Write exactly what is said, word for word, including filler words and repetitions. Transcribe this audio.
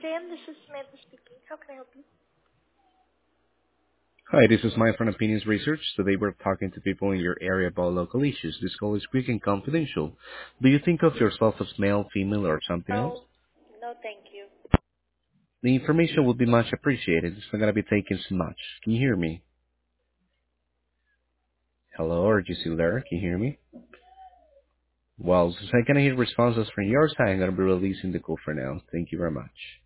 J M, this is Samantha speaking. How can I help you? Hi, this is Mike from Opinions Research. Today we're talking to people in your area about local issues. This call is quick and confidential. Do you think of yourself as male, female, or something else? No, no, thank you. The information will be much appreciated. It's not going to be taken so much. Can you hear me? Hello, are you still there? Can you hear me? Well, since I can hear responses from your side, I'm going to be releasing the call for now. Thank you very much.